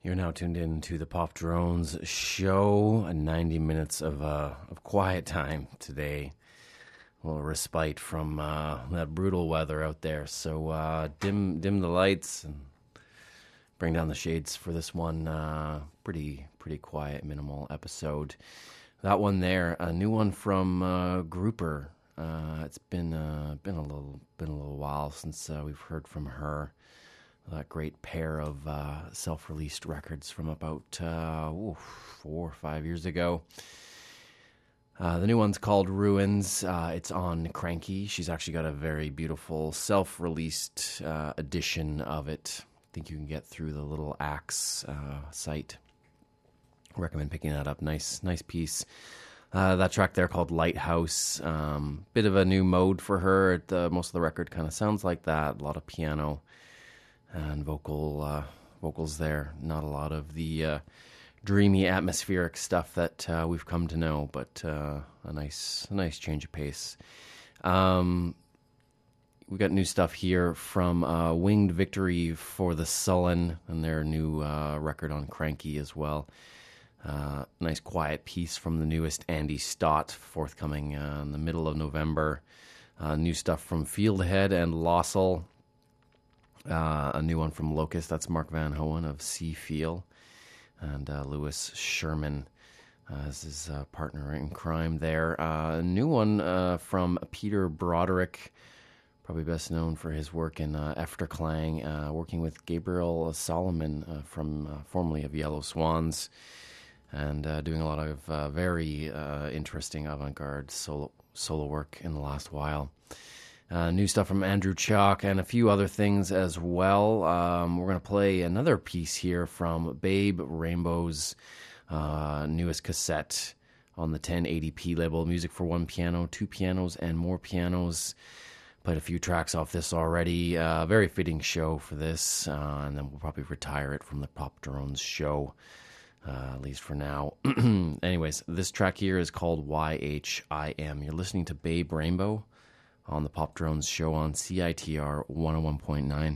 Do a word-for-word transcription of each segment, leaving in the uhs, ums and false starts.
You're now tuned in to the Pop Drones show, ninety minutes of uh, of quiet time today. A little respite from uh, that brutal weather out there. So uh, dim dim the lights and bring down the shades for this one. Uh, pretty pretty quiet, minimal episode. That one there, a new one from uh, Grouper. Uh, it's been uh, been a little been a little while since uh, we've heard from her. That great pair of uh, self-released records from about uh, ooh, four or five years ago. Uh, the new one's called Ruins. Uh, it's on Cranky. She's actually got a very beautiful self-released uh, edition of it. I think you can get through the Little Axe uh, site. Recommend picking that up. Nice, nice piece. Uh, that track there called Lighthouse. Um, bit of a new mode for her. It, uh, most of the record kind of sounds like that. A lot of piano and vocal uh, vocals there. Not a lot of the uh, dreamy, atmospheric stuff that uh, we've come to know, but uh, a nice, a nice change of pace. Um, we got new stuff here from uh, Winged Victory for the Sullen, and their new uh, record on Cranky as well. Uh, nice quiet piece from the newest Andy Stott, forthcoming uh, in the middle of November. Uh, new stuff from Fieldhead and Lossel. Uh, a new one from Locust, that's Mark Van Hoen of Sea Feel, and uh, Lewis Sherman uh, as his uh, partner in crime there. Uh, a new one uh, from Peter Broderick, probably best known for his work in uh, Efterklang, uh, working with Gabriel Solomon uh, from uh, formerly of Yellow Swans, and uh, doing a lot of uh, very uh, interesting avant-garde solo, solo work in the last while. Uh, new stuff from Andrew Chalk and a few other things as well. Um, we're going to play another piece here from Babe Rainbow's uh, newest cassette on the ten eighty p label. Music for one piano, two pianos, and more pianos. Played a few tracks off this already. Uh, very fitting show for this. Uh, and then we'll probably retire it from the Pop Drones show, uh, at least for now. Anyways, this track here is called Y H I M. You're listening to Babe Rainbow on the Pop Drones show on C I T R one oh one point nine.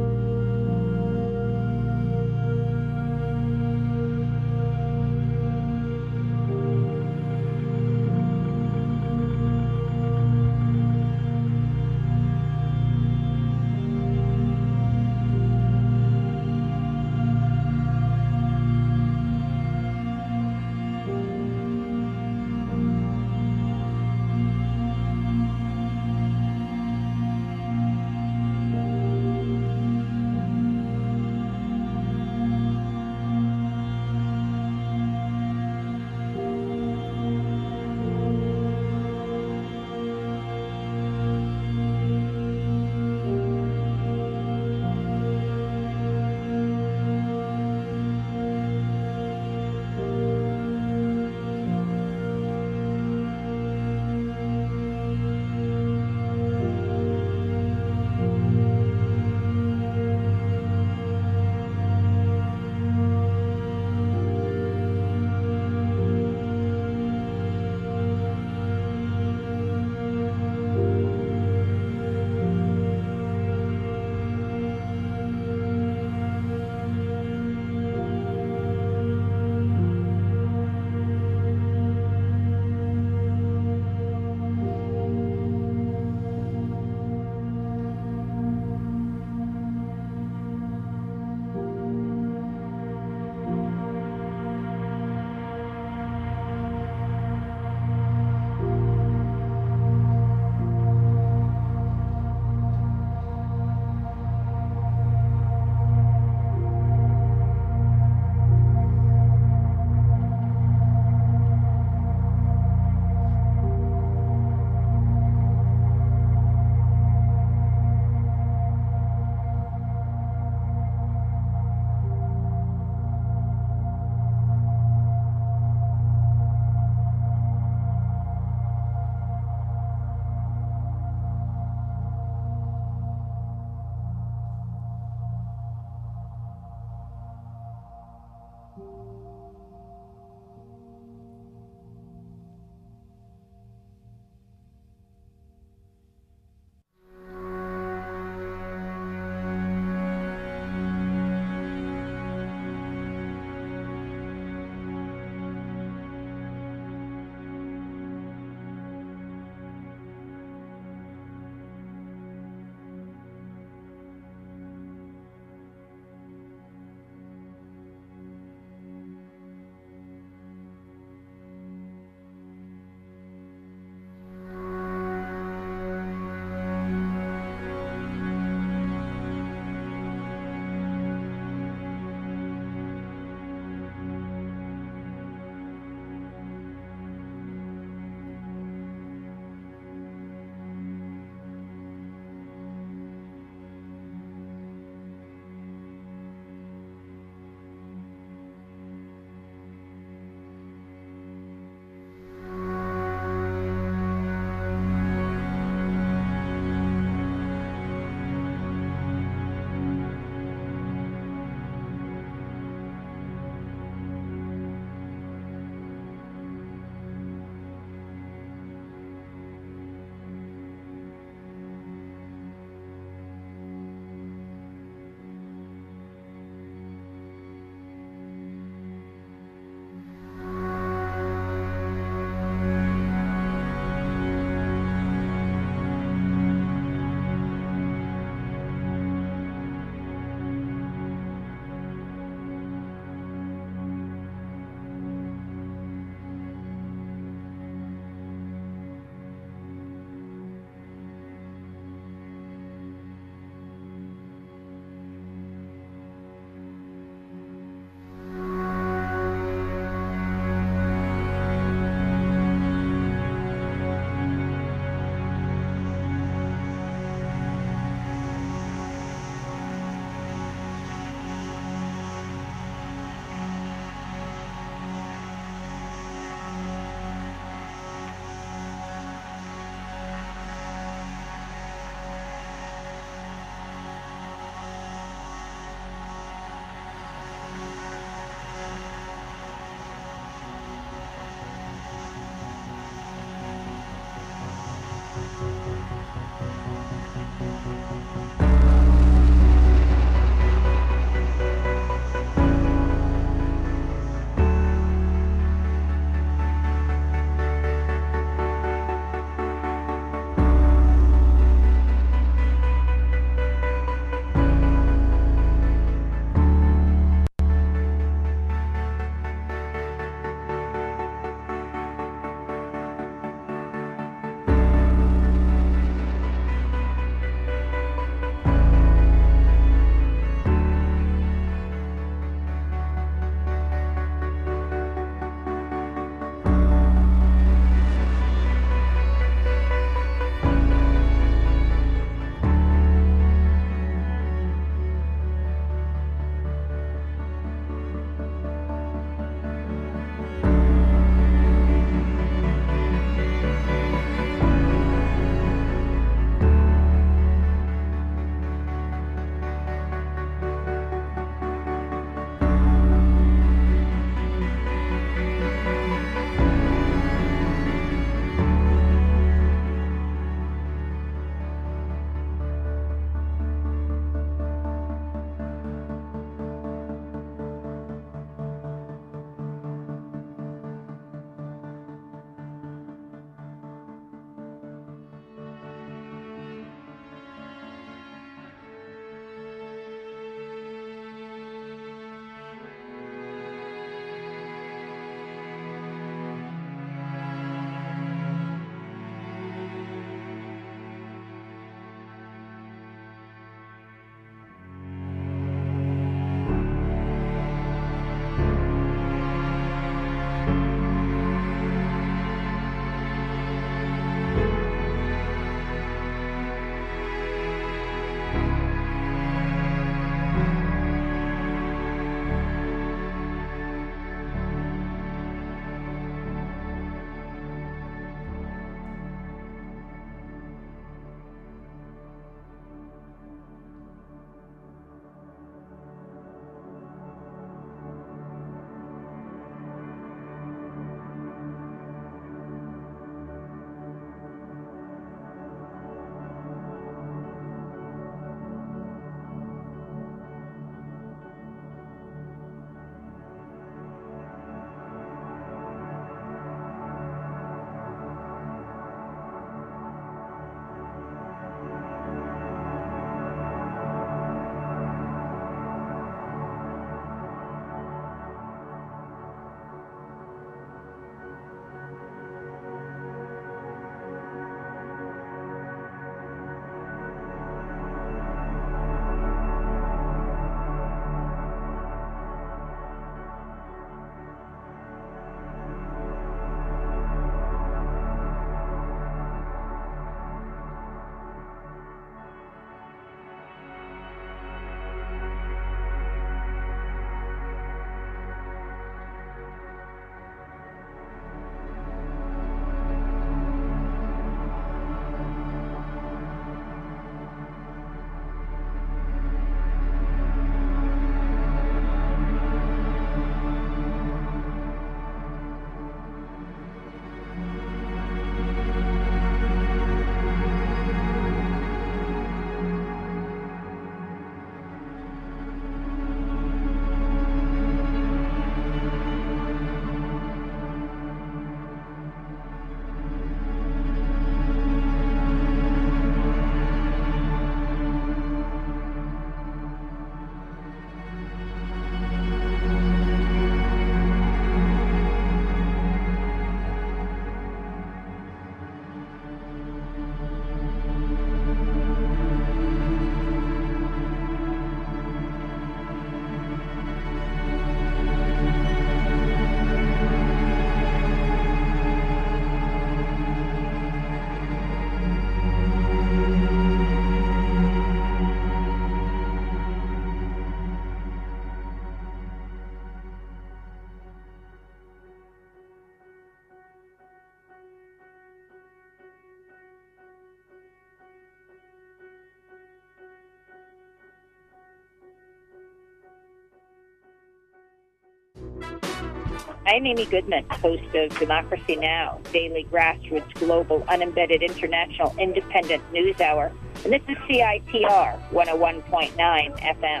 I'm Amy Goodman, host of Democracy Now!, daily grassroots, global, unembedded, international, independent news hour. And this is C I T R one oh one point nine F M.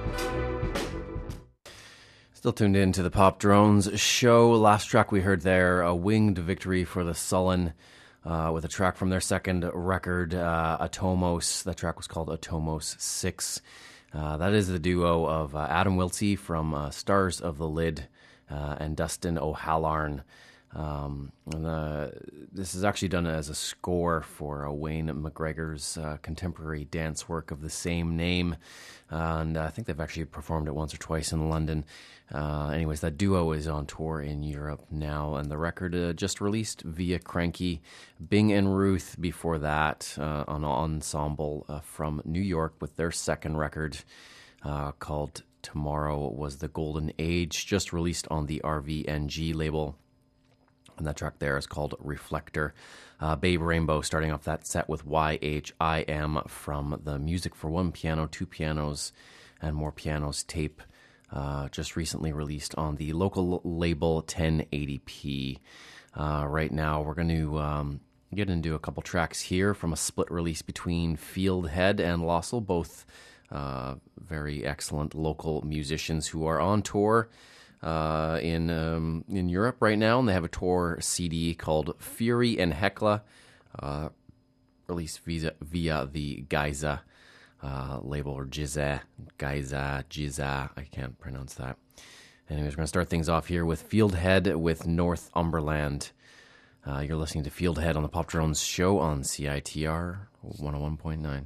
Still tuned in to the Pop Drones show. Last track we heard there, a winged victory for the Sullen, uh, with a track from their second record, uh, Atomos. That track was called Atomos six. Uh, that is the duo of uh, Adam Wiltsey from uh, Stars of the Lid uh, and Dustin O'Halloran. Um, and, uh, this is actually done as a score for uh, Wayne McGregor's uh, contemporary dance work of the same name. Uh, and I think they've actually performed it once or twice in London. Uh, anyways, that duo is on tour in Europe now, and the record uh, just released via Cranky. Bing and Ruth before that, uh, an ensemble uh, from New York with their second record uh, called Tomorrow Was the Golden Age, just released on the R V N G label. And that track there is called Reflector. Uh, Babe Rainbow starting off that set with Y H I M from the Music for One Piano, Two Pianos, and More Pianos tape, uh, just recently released on the local label ten eighty p. Uh, right now, we're going to um, get into a couple tracks here from a split release between Fieldhead and Lossell, both uh, very excellent local musicians who are on tour Uh, in um, in Europe right now, and they have a tour C D called Fury and Hecla, uh, released via, via the Giza uh, label, or Giza, Giza, Giza, I can't pronounce that. Anyways, we're going to start things off here with Fieldhead with Northumberland. Uh, you're listening to Fieldhead on the Pop Drones show on C I T R one oh one point nine.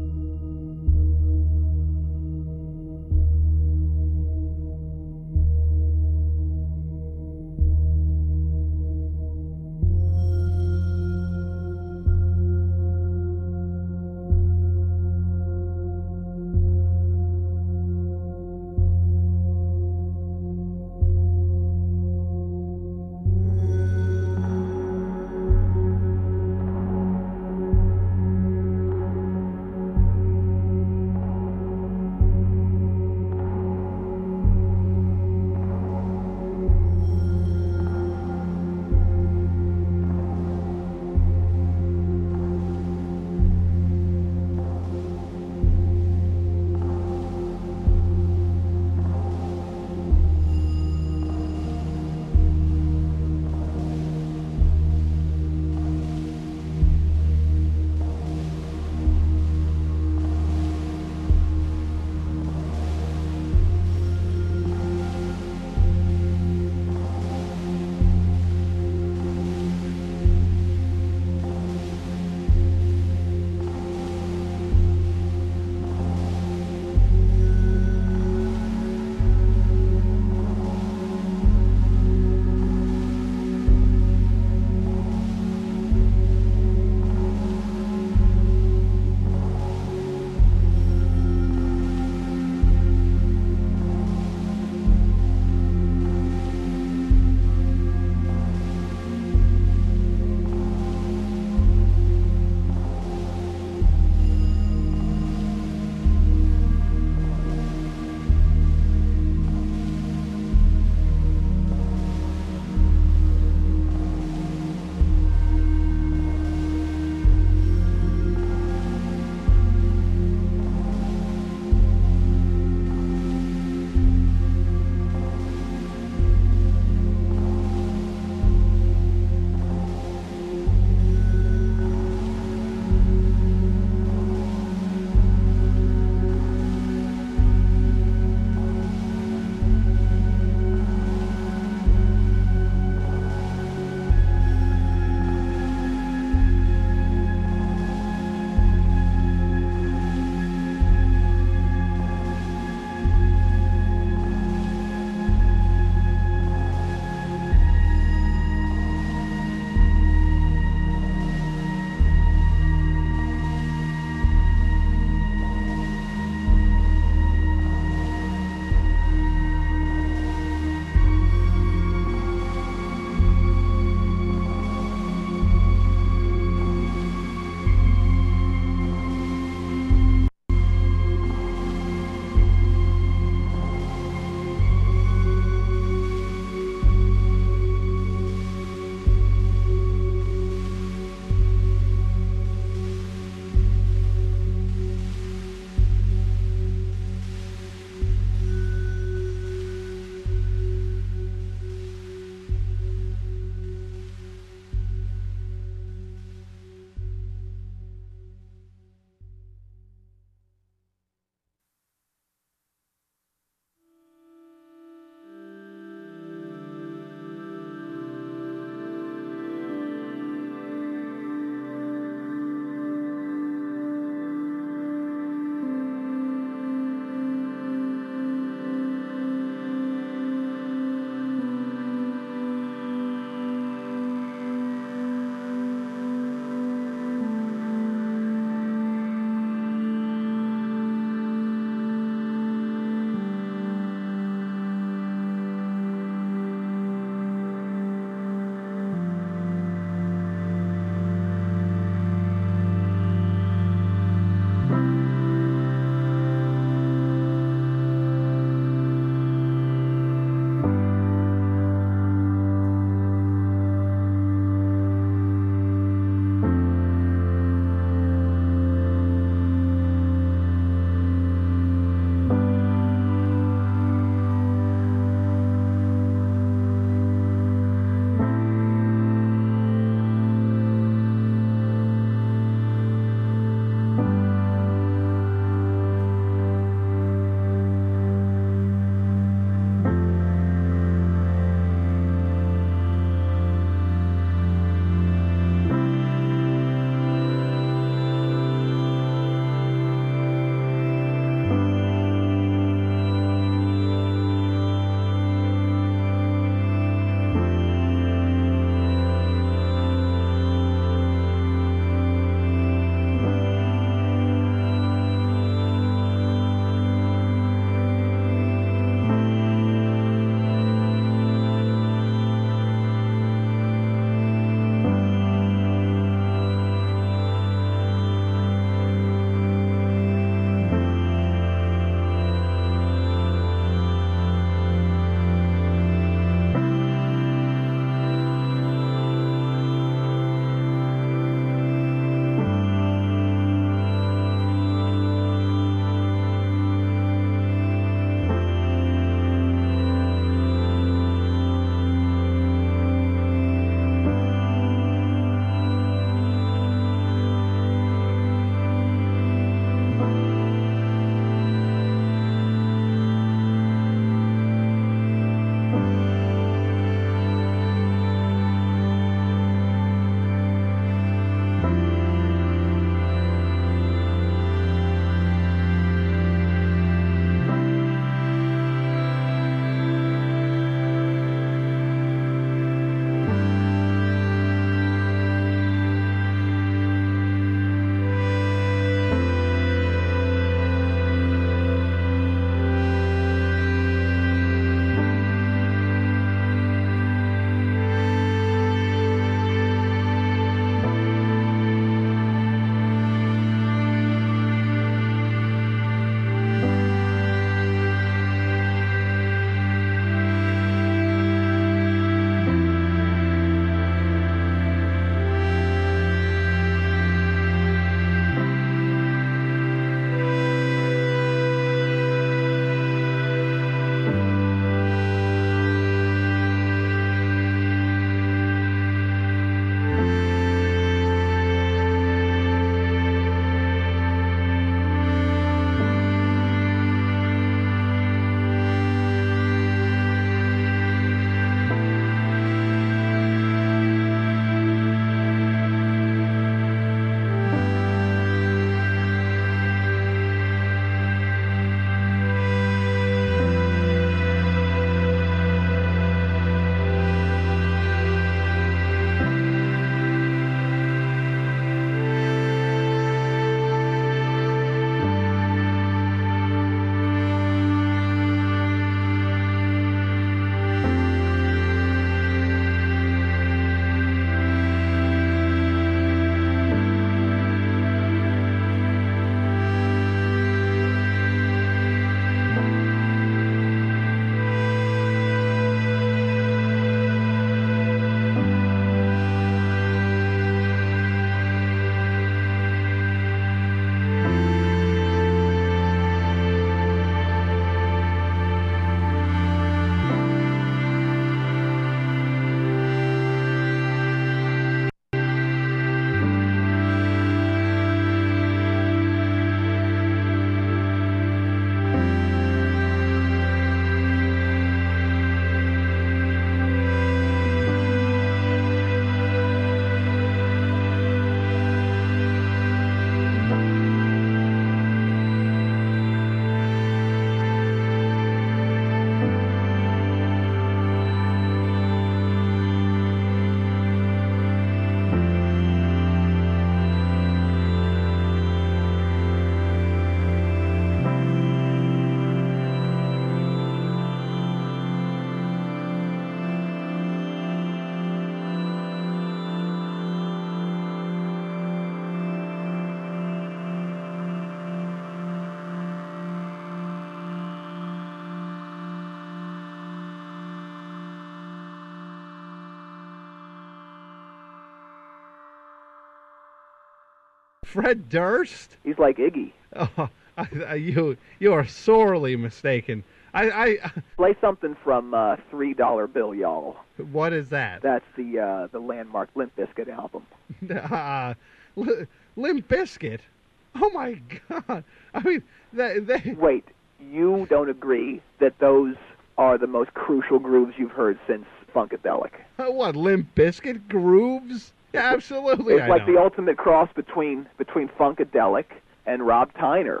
Fred Durst? He's like Iggy. Oh, I, I, you you are sorely mistaken. I, I Play something from uh, Three Dollar Bill, y'all. What is that? That's the uh, the landmark Limp Bizkit album. uh, L- Limp Bizkit? Oh my God! I mean, they, they... Wait, you don't agree that those are the most crucial grooves you've heard since Funkadelic? Uh, what, Limp Bizkit grooves? Yeah, absolutely. It's I like know. the ultimate cross between between Funkadelic and Rob Tyner.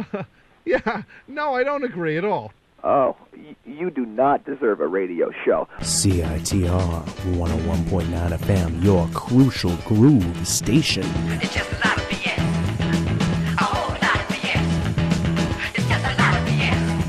Yeah, no, I don't agree at all. Oh, y- you do not deserve a radio show. C I T R one oh one point nine F M, your crucial groove station. It's just a lot of B S. A whole lot of B S. It's just a lot of B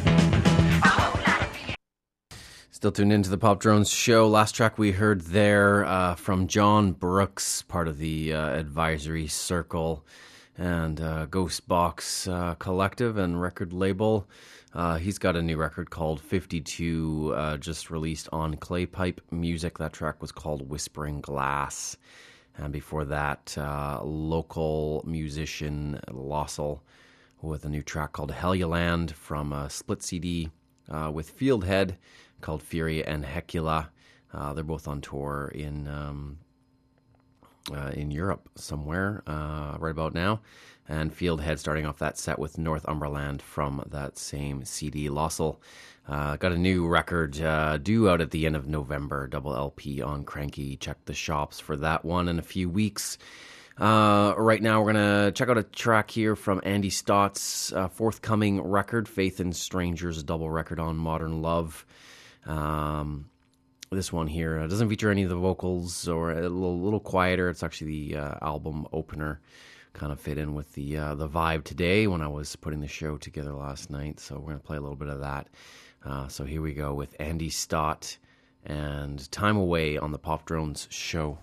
S. A whole lot of B S. Still tuned into the Pop Drones show. Last track we heard there uh, from John Brooks, part of the uh, Advisory Circle and uh, Ghost Box uh, Collective and record label. Uh, he's got a new record called fifty-two, uh, just released on Claypipe Music. That track was called Whispering Glass. And before that, uh, local musician Lossel with a new track called Helluland from a split C D uh, with Fieldhead called Fury and Hecula. Uh, they're both on tour in um, uh, in Europe somewhere uh, right about now. And Fieldhead starting off that set with Northumberland from that same C D. Lossel uh, got a new record uh, due out at the end of November, double L P on Cranky. Check the shops for that one in a few weeks. Uh, right now we're going to check out a track here from Andy Stott's uh, forthcoming record, Faith in Strangers, a double record on Modern Love. Um, this one here uh, doesn't feature any of the vocals, or a little, little quieter. It's actually the uh, album opener. Kind of fit in with the uh, the vibe today when I was putting the show together last night. So we're going to play a little bit of that. Uh, so here we go with Andy Stott and Time Away on the Pop Drones show.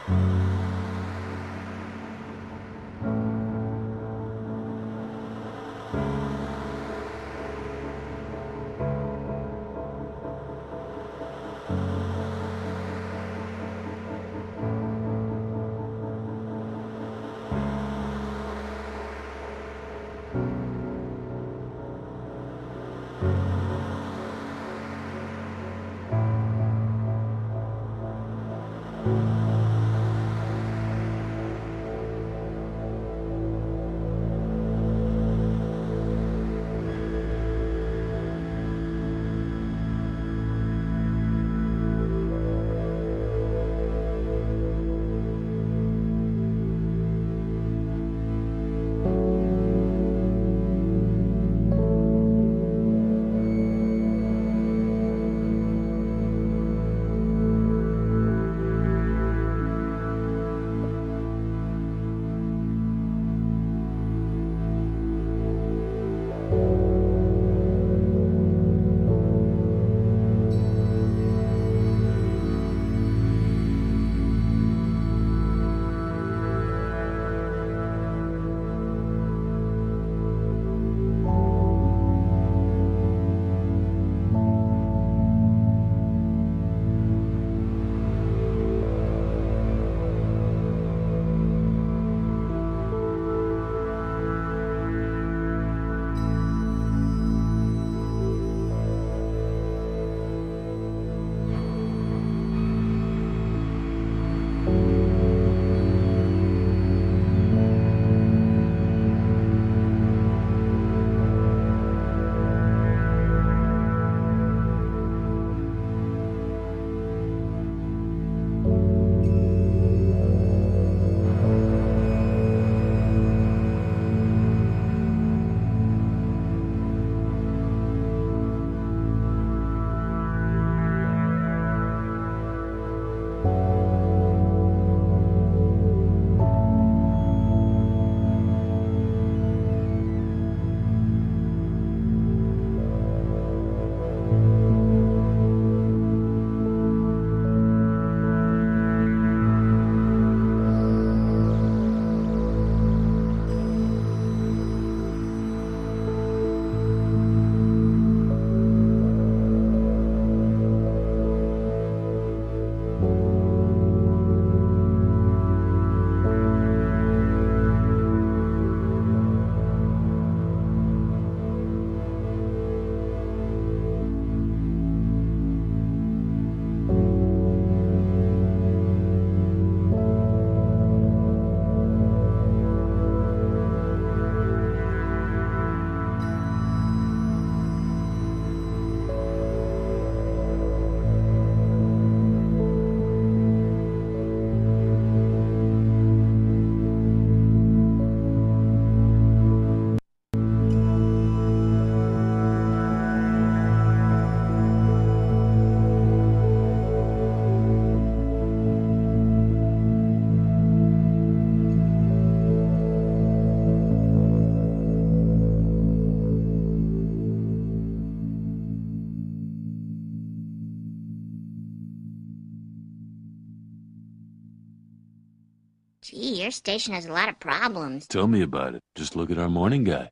Gee, your station has a lot of problems. Tell me about it. Just look at our morning guy.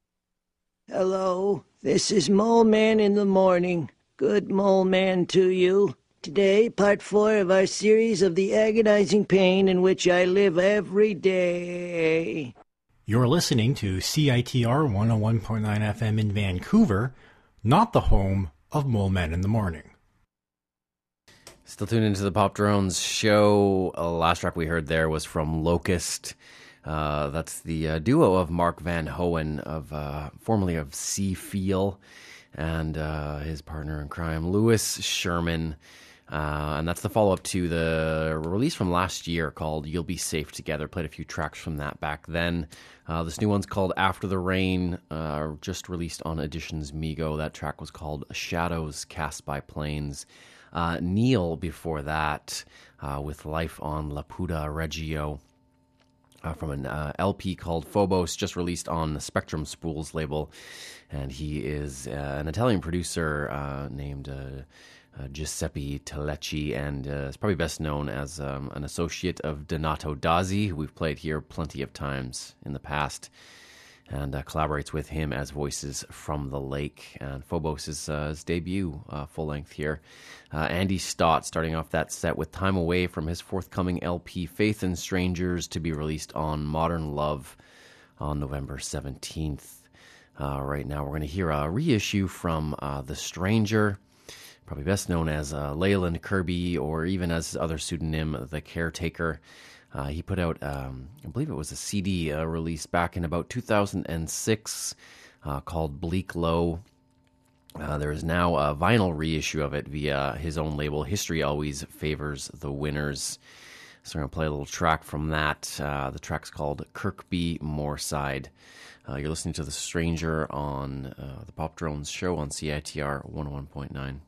Hello, this is Mole Man in the morning. Good Mole Man to you. Today, part four of our series of the agonizing pain in which I live every day. You're listening to C I T R one oh one point nine F M in Vancouver, not the home of Mole Man in the Morning. Still tuned into the Pop Drones show. Uh, last track we heard there was from Locust. Uh, that's the uh, duo of Mark Van Hoen, of uh, formerly of Sea Feel, and uh, his partner in crime, Lewis Sherman. Uh, and that's the follow-up to the release from last year called You'll Be Safe Together. Played a few tracks from that back then. Uh, this new one's called After the Rain, uh, just released on Editions Mego. That track was called Shadows Cast by Planes. Uh, Neil before that uh, with Life on Laputa Reggio uh, from an uh, L P called Phobos, just released on the Spectrum Spools label. And he is uh, an Italian producer uh, named... Uh, uh, Giuseppe Tellecci, and uh, is probably best known as um, an associate of Donato Dazzi, who we've played here plenty of times in the past, and uh, collaborates with him as Voices from the Lake. And Phobos is uh, his debut uh, full-length here. Uh, Andy Stott starting off that set with Time Away from his forthcoming L P Faith and Strangers, to be released on Modern Love on November seventeenth. Uh, right now we're going to hear a reissue from uh, The Stranger, probably best known as uh, Leyland Kirby, or even as his other pseudonym, The Caretaker. Uh, he put out, um, I believe it was a C D uh, release back in about two thousand six uh, called Bleak Low. Uh, there is now a vinyl reissue of it via his own label, History Always Favors the Winners. So we're going to play a little track from that. Uh, the track's called Kirkby Moorside. Uh, you're listening to The Stranger on uh, the Pop Drones show on C I T R one oh one point nine.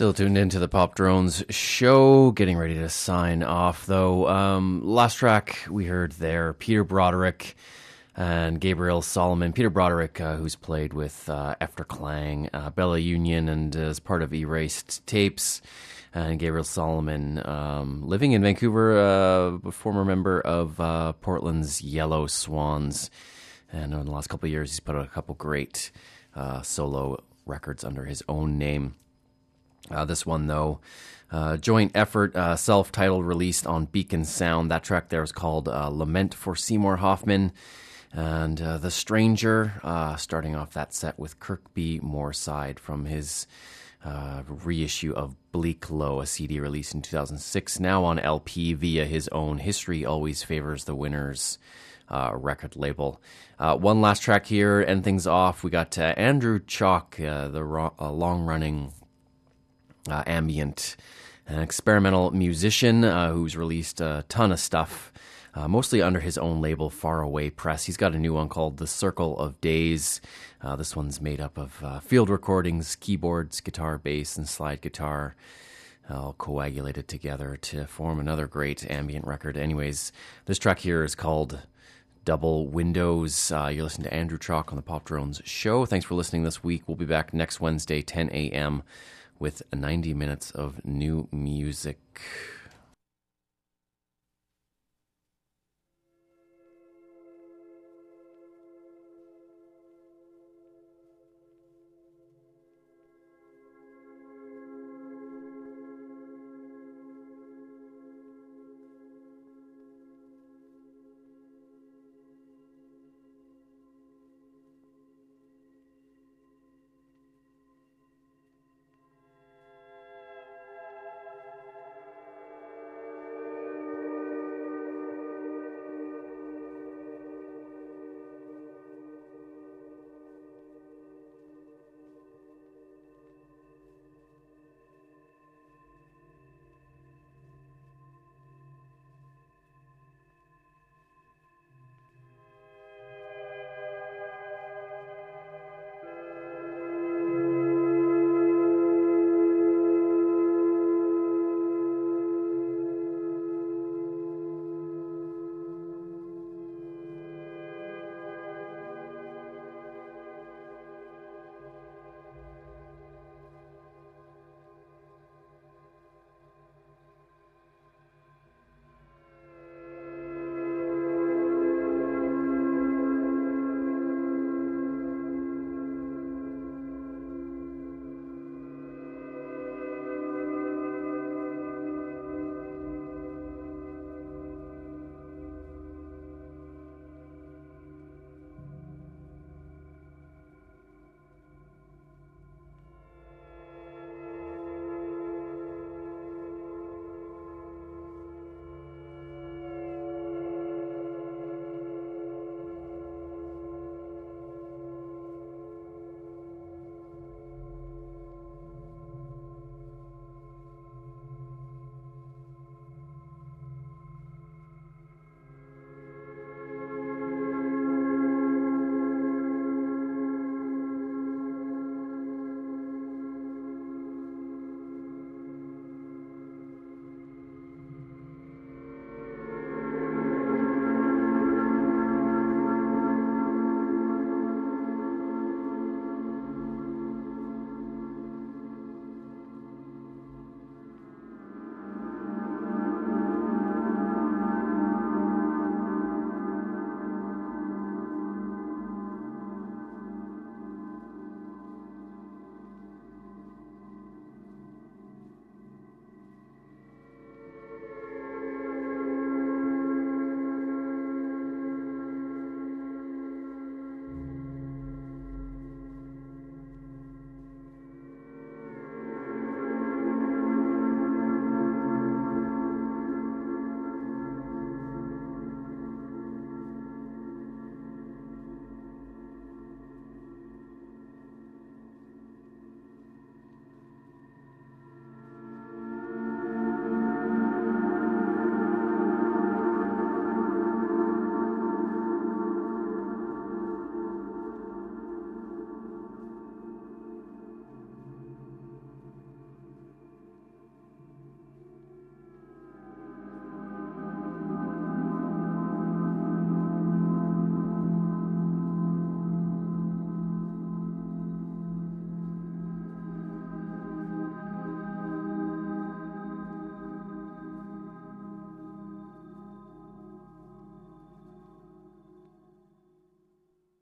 Still tuned into the Pop Drones show, getting ready to sign off, though. Um, last track we heard there, Peter Broderick and Gabriel Solomon. Peter Broderick, uh, who's played with uh, Efterklang, uh, Bella Union, and uh, is part of Erased Tapes. And Gabriel Solomon, um, living in Vancouver, uh, a former member of uh, Portland's Yellow Swans. And in the last couple of years, he's put out a couple great uh, solo records under his own name. Uh, this one, though, uh, joint effort, uh, self-titled, released on Beacon Sound. That track there is called uh, Lament for Seymour Hoffman. And uh, The Stranger, uh, starting off that set with Kirkby Moorside from his uh, reissue of Bleak Low, a C D released in two thousand six, now on L P via his own History Always Favors the Winners uh, record label. Uh, one last track here, end things off. We got uh, Andrew Chalk, uh, the ro- uh, long-running Uh, ambient, an experimental musician uh, who's released a ton of stuff, uh, mostly under his own label, Faraway Press. He's got a new one called The Circle of Days. Uh, this one's made up of uh, field recordings, keyboards, guitar, bass, and slide guitar, all coagulated together to form another great ambient record. Anyways, this track here is called Double Windows. Uh, you're listening to Andrew Chalk on the Pop Drones show. Thanks for listening this week. We'll be back next Wednesday, ten a.m., with ninety minutes of new music.